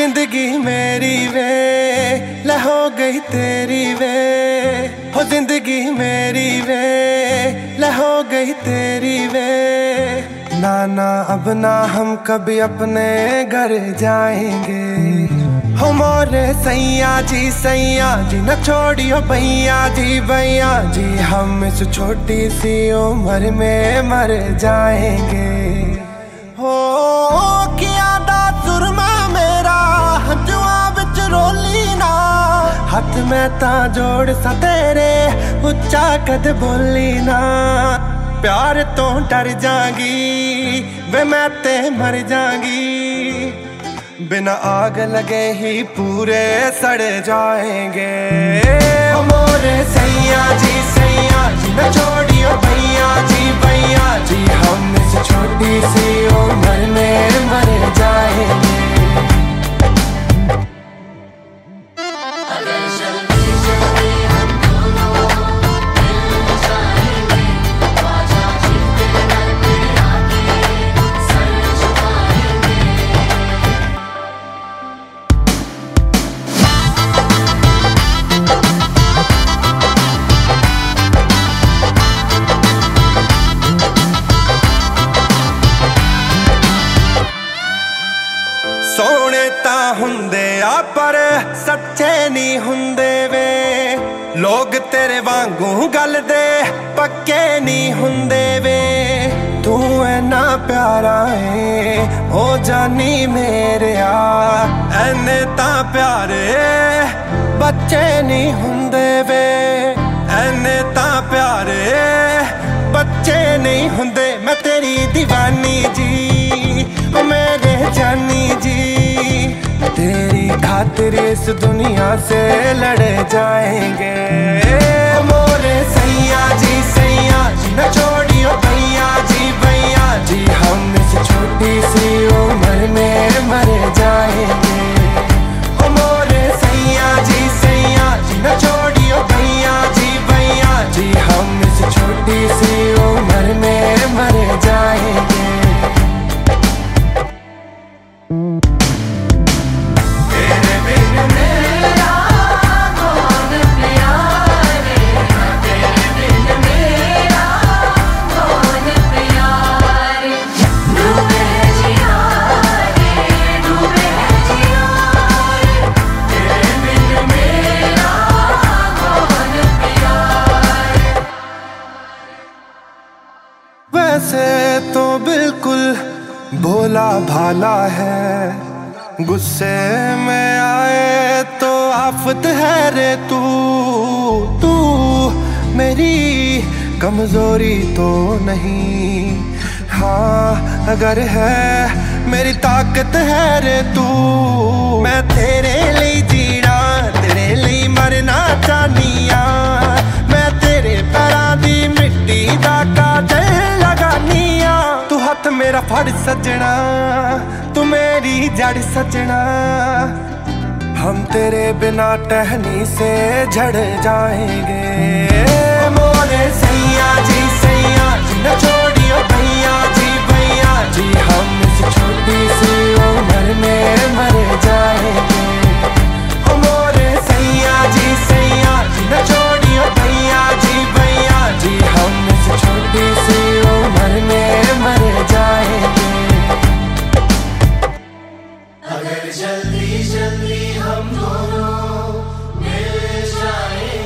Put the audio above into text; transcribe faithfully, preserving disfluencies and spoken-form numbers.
जिंदगी मेरी वे ले हो गई तेरी वे, हो जिंदगी मेरी वे ले हो गई तेरी वे। ना ना अब ना हम कभी अपने घर जाएंगे, हो मोरे सैया जी सैया जी न छोड़ियो भैया जी भैया जी, हम इस छोटी सी उम्र में मर जाएंगे। हो किया दा सुरमा मेरा हंजुआ बिच रोली ना, हाथ में ता जोड़ सा तेरे उच्चा कद बोली ना। प्यार तो डर जागी वे मैं ते मर जागी, बिना आग लगे ही पूरे सड़ जाएंगे। मोरे सैया जी सैया जी न छोड़ियो भैया जी भैया जी, हम इस छोटी सी उम्र में मर जाएंगे। सोने ता हुंदे आ पर सच्चे नहीं हुंदे वे, लोग तेरे वांगू गल दे पक्के नहीं हुंदे वे। तू ऐना प्यारा है हो जानी मेरे आ, ऐने ता प्यारे बच्चे नहीं हुंदे वे, ऐने ता प्यारे बच्चे नहीं हुंदे। मैं तेरी दीवानी जी ओ मेरे जानी जी, तेरी खातिर इस दुनिया से लड़ जाएंगे। मोरे सैया जी सैया जी न छोड़ियो भैया जी भैया जी, हम इस छोटी सी उम्र में मर जाएंगे। मोरे सैया जी सैया जी न छोड़ियो भैया जी भैया जी, हम इस छोटी सी उम्र में मर जाएंगे। वैसे तो बिल्कुल भोला भाला है, गुस्से में आए तो आफत है रे तू। तू मेरी कमजोरी तो नहीं, हाँ अगर है मेरी ताकत है रे तू। मैं तेरे लिए जीना तेरे लिए मरना चाहनिया, मैं तेरे पैरां दी मिट्टी दा काजल लगानिया। तू हाथ मेरा फड़ सजना तू मेरी जड़ सजना, हम तेरे बिना टहनी से झड़ जाएंगे। मोरे सैया जी सैया जी न छोड़ियो भैया जी भैया जी, हम इस छोटी सी उम्र में मर जाएंगे। मोरे सैया जी सैया जी न छोड़ियो भैया जी भैया जी, हम इस छोटी सी उम्र में मर जाएंगे। अगर जल्दी जल्दी हम दोनों मिल जाएं